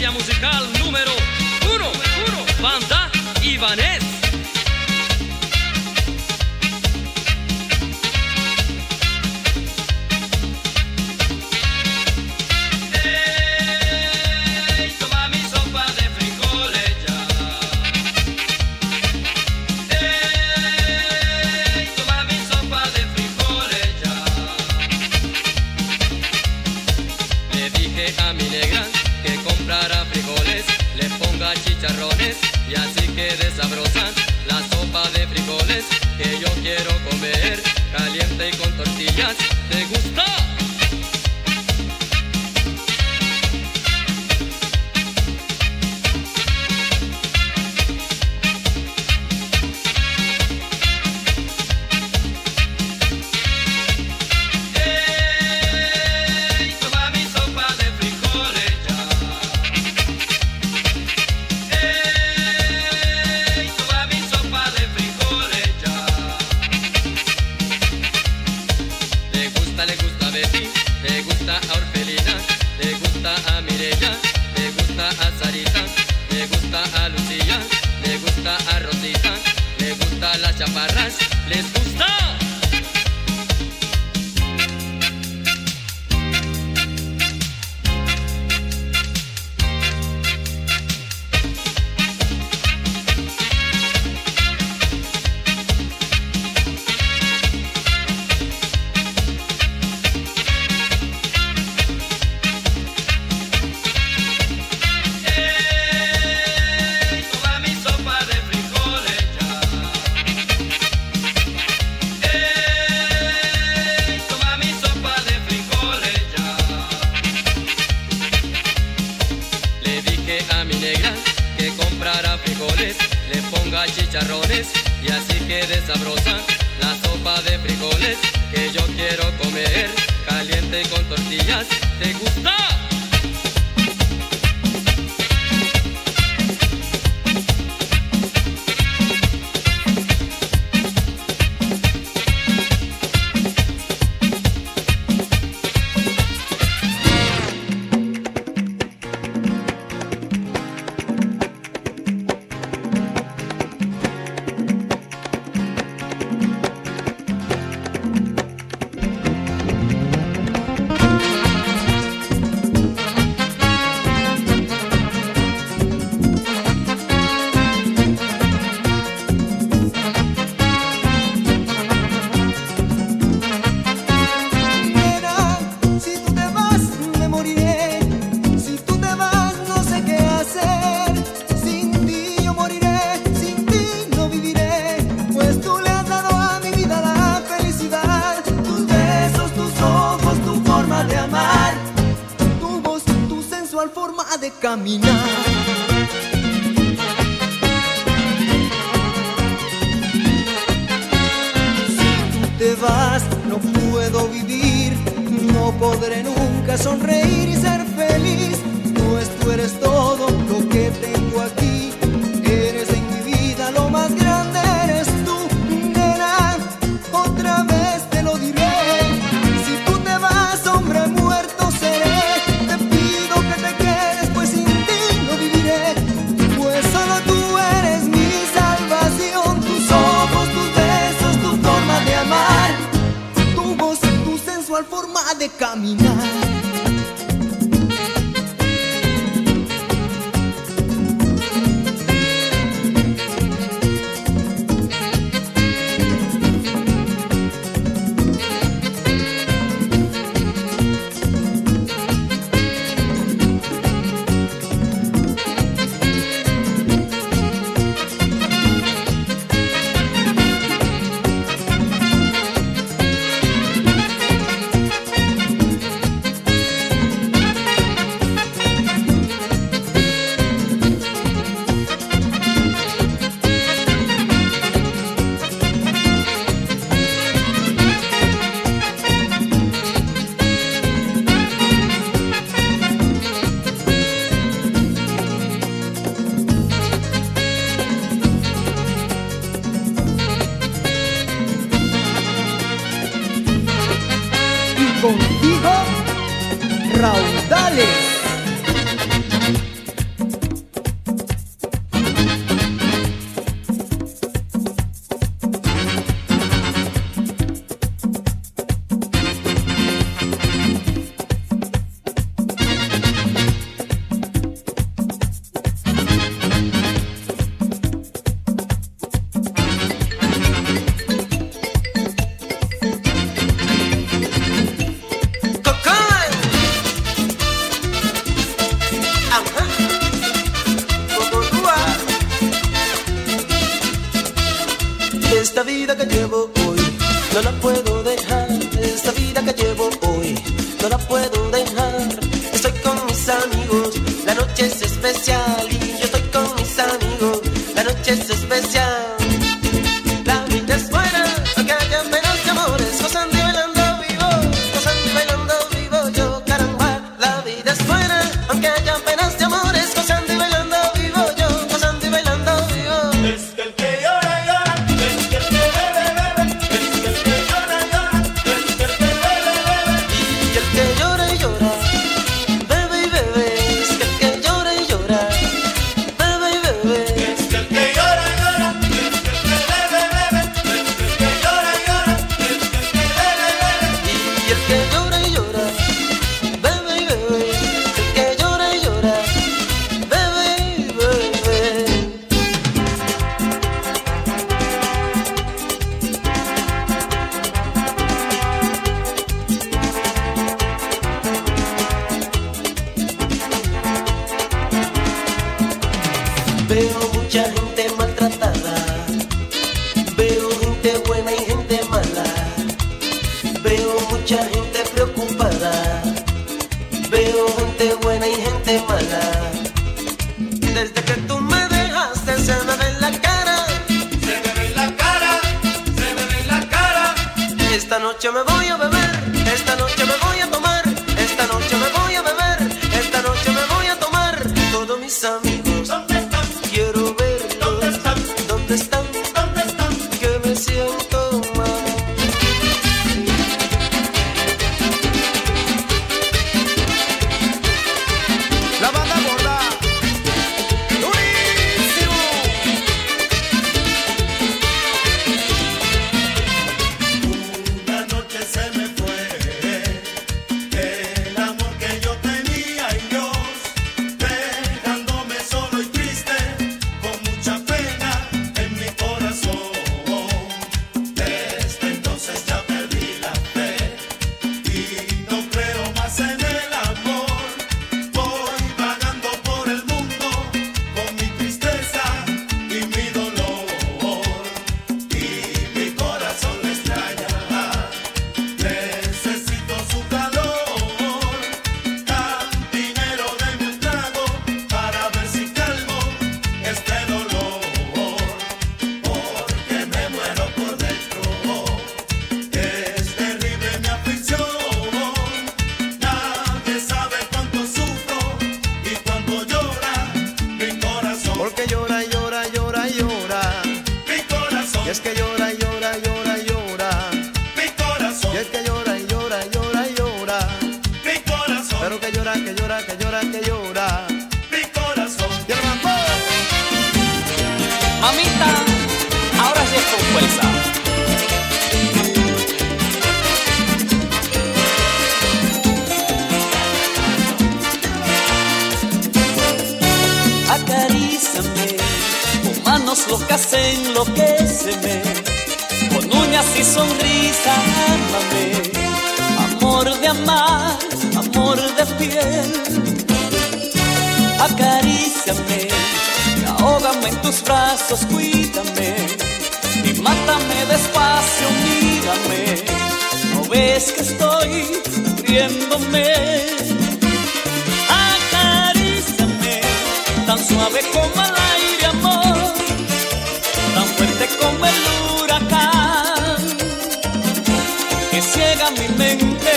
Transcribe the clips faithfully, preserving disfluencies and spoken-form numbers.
estrella musical número uno, uno, Banda Ibanez. A mi negra que comprara frijoles, le ponga chicharrones y así quede sabrosa la sopa de frijoles que yo quiero comer, caliente y con tortillas. ¿Te gusta? Le gusta a Betty, le gusta a Orfelina, le gusta a Mireya, le gusta a Sarita, le gusta a Lucía, le gusta a Rosita, le gusta a las chaparras, ¿les gusta? A mi negra que comprara frijoles, le ponga chicharrones y así quede sabrosa la sopa de frijoles que yo quiero comer, caliente y con tortillas. ¿Te gusta? Forma de caminar. Si tú te vas, no puedo vivir, no podré nunca sonreír y ser feliz, pues tú eres todo lo que tengo aquí, eres en mi vida lo más grande, eres tú, nena, otra vez te lo diré, si tú te vas, hombre muerto seré. Forma de caminar. contigo, Raudales. vida que llevo hoy no la puedo dejar. Esta vida que llevo hoy no la puedo dejar. Estoy con mis amigos, la noche es especial y yo estoy con mis amigos, la noche es especial. La vida es buena, aunque haya penas y amores, gozando y bailando vivo, gozando y bailando vivo yo, caramba. La vida es buena, aunque haya penas y amores, gozando y bailando vivo yo, gozando y bailando vivo. Es que el que llora, llora, es que el que bebe, bebe, es que el que llora, llora, es que el que bebe, bebe. Y el que llora y llora, bebe y bebe, es que el que llora y llora, bebe y bebe. Es que el que llora, llora, es que el que bebe, bebe, es que el que llora, llora, es que el que bebe, bebe. Y el que llora y llora, bebe y bebe, el que llora y llora, bebe y bebe. Veo mucha gente maltratada, veo gente buena y gente mala, veo mucha gente preocupada, veo gente buena y gente mala. Desde que tú me dejaste se me ve en la cara, Se me ve en la cara, se me ve en la cara. esta noche me voy a beber, esta noche me voy a tomar, esta noche me voy a beber, esta noche me voy a tomar. Todos mis amigos ¿Dónde están? quiero verlos, ¿Dónde están? ¿dónde están? ¿Dónde están? Que me siento mal. La banda gorda. ¡Durísimo! Una noche se me fue el amor que yo tenía en Dios, dejándome solo y triste, con mucha pena en mi corazón. Desde entonces ya perdí la fe y no creo más en el amor. Voy vagando por el mundo con mi tristeza y mi dolor, y mi corazón le extraña. Necesito su calor, cantinero, deme un trago para ver si calmo este dolor, porque me muero por dentro. Es terrible mi aflicción, nadie sabe cuánto sufro y cuánto llora mi corazón. Porque llora, llora, llora, llora. Mi corazón, Y es que llora, llora, llora, llora. mi corazón, Y es que llora, llora, llora, llora. mi corazón, Pero que llora, que llora, que llora, que llora. mi corazón. Y el mambo. Mamita, ahora sí es con fuerza. Acaríciame con manos locas, enloquéceme, con uñas y sonrisa, ámame. Amor de amar, amor de piel. Acaríciame, ahógame en tus brazos, cuídame y mátame despacio, mírame. ¿No ves que estoy muriéndome? Acaríciame, tan suave como el aire, amor, tan fuerte como el huracán que ciega mi mente.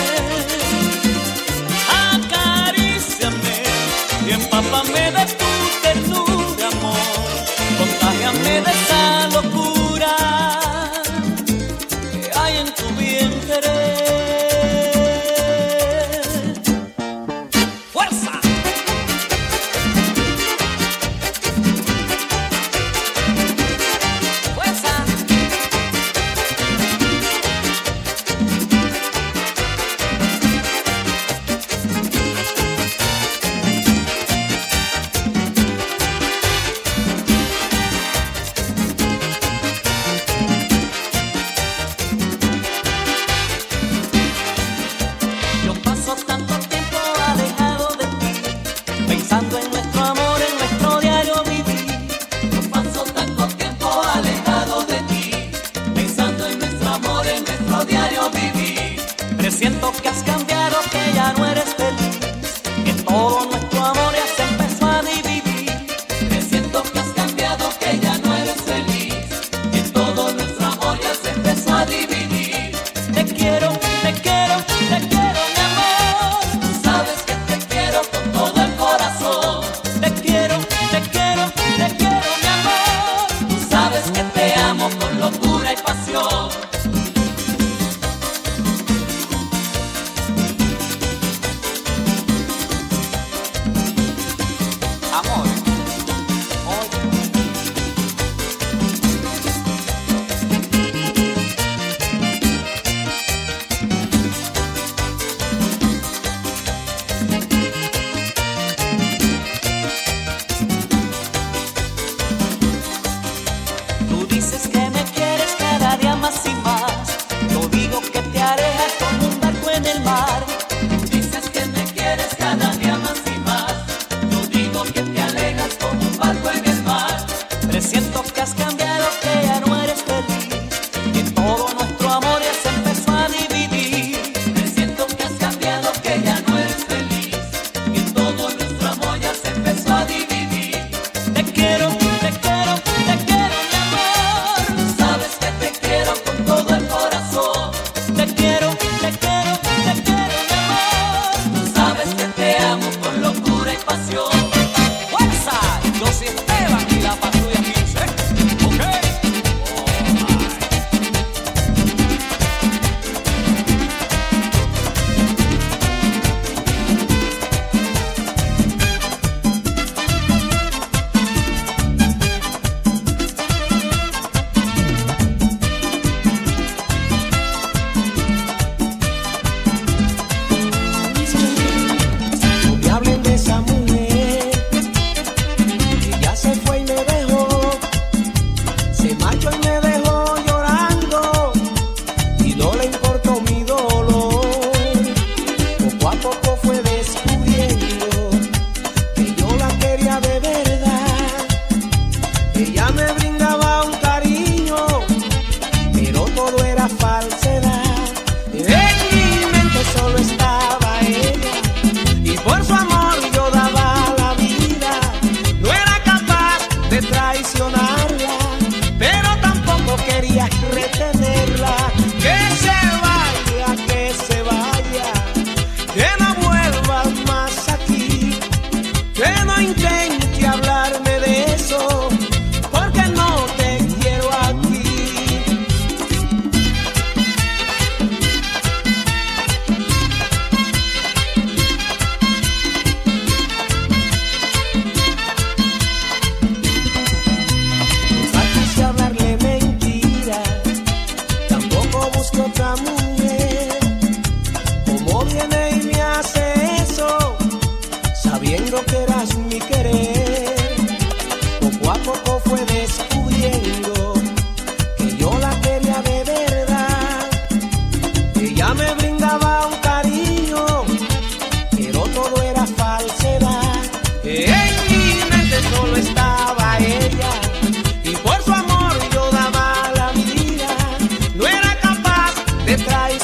Acaríciame y empápame de tu ternura, amor, contágiame de esa locura que hay en tu vientre. ¡Fuerza! ¡Fuerza! Presiento que has cambiado, que ya no eres feliz, que todo nuestro amor ya se empezó a dividir. Presiento que has cambiado, que ya no eres feliz, que todo nuestro amor ya se empezó a dividir. Te quiero, te quiero, te quiero, mi amor. Tú sabes que te quiero con todo el corazón. Te quiero, te quiero, te quiero, mi amor. Tú sabes que te amo con locura y pasión. Amor, oye. Tú dices que me quieres cada día más y más. Yo digo que te alejas como un barco en el mar. Dices que me quieres cada día más y más. Yo digo que te alejas como un barco en el mar. Presiento que has cambiado, que ya no eres feliz, que todo nuestro amor ya se empezó a dividir. Presiento que has cambiado, que ya no eres feliz, que todo nuestro amor ya se empezó a dividir. Te quiero, te quiero, te quiero, mi amor. Tú sabes que te quiero con todo el corazón. Te quiero, te quiero, te quiero, mi amor. Tú sabes que te amo con locura y pasión. ¡Fuerza! Yo soy Esteban y la patrulla quince. ¿Ok? No me hablen de esa mujer que ya se fue y me dejó, se marchó y me dejó llorando y no le importó mi dolor. Poco a poco fue descubriendo que yo la quería de verdad. Ella me brindaba un cariño, pero todo era falsedad. En mi mente solo estaba ella y por su amor yo daba la vida. No era capaz de traicionarla, pero tampoco quería retenerla. Que se vaya, que se vaya, que no vuelva más aquí, que no intente hablarme de eso, porque no te quiero aquí. No quise hablarle mentira, tampoco busco otra mujer. Como viene y me hace eso, sabiendo que eras mi querer. Poco a poco fue descubriendo que yo la quería de verdad. Ella me brindaba un cariño, pero todo era falsedad. En mi mente solo estaba ella y por su amor yo daba la vida. No era capaz de traer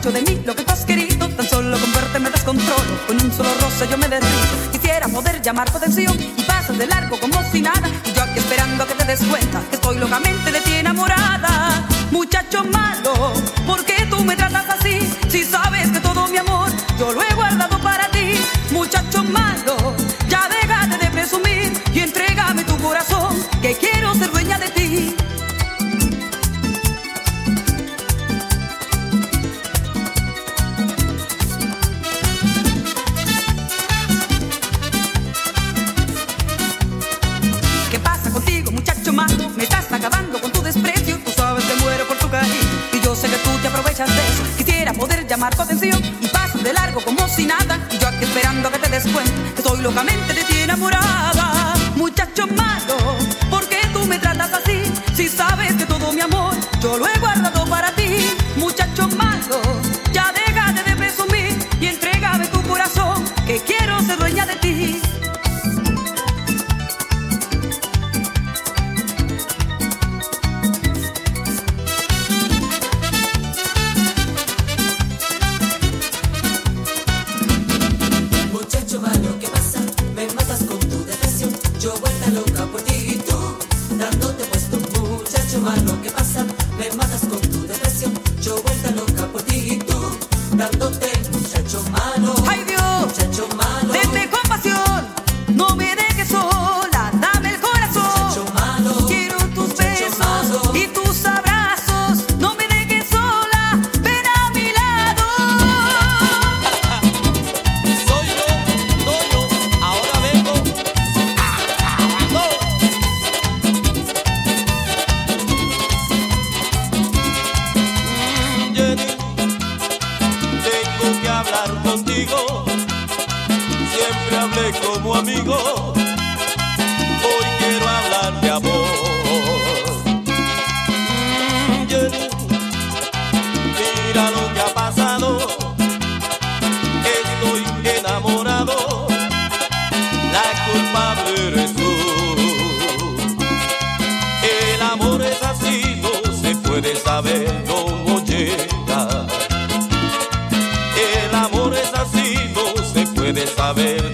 hecho de mí lo que tú has querido. Tan solo con verte me descontrolo, con un solo roce yo me derrito. Quisiera poder llamar tu atención y pasas de largo como si nada. Y yo aquí esperando a que te des cuenta que estoy locamente de ti enamorada. Muchacho malo, ¿por qué tú me tratas así? Si sabes que todo mi amor yo lo he guardado para ti. Muchacho malo, ya déjate de presumir y entrégame tu corazón, que quiero ser dueña de ti. ¿Qué pasa contigo, muchacho malo? Me estás acabando con tu desprecio. Tú sabes que muero por tu cariño y yo sé que tú te aprovechas de eso. Quisiera poder llamar tu atención y pasas de largo como si nada. Y yo aquí esperando a que te des cuenta que estoy locamente de ti enamorada. Muchacho malo, ¿por qué tú me tratas así? Si sabes que todo mi amor yo lo he guardado para ti. Muchacho malo, ya déjate de presumir y entrégame tu corazón, que quiero ser dueña de ti. Yo vuelta loca por ti y tú dándote puesto. Muchacho malo, ¿qué pasa? Me matas con tu depresión. Yo vuelta loca por ti y tú dándote, muchacho malo. ¡Ay Dios! Muchacho malo. Denme compasión, no me dejes sola, dame el corazón. Muchacho malo. Quiero tus Muchacho besos malo. y tus abrazos, no me dejes sola, ven a mi lado. Soy yo, Toño, ahora vengo. Tengo que hablar contigo, siempre hablé como amigo, hoy quiero hablar de amor. Mm, Jenny, mira lo que ha pasado, estoy enamorado, la culpable eres tú. El amor es así, no se puede saber cómo llega. El amor es así, no se puede saber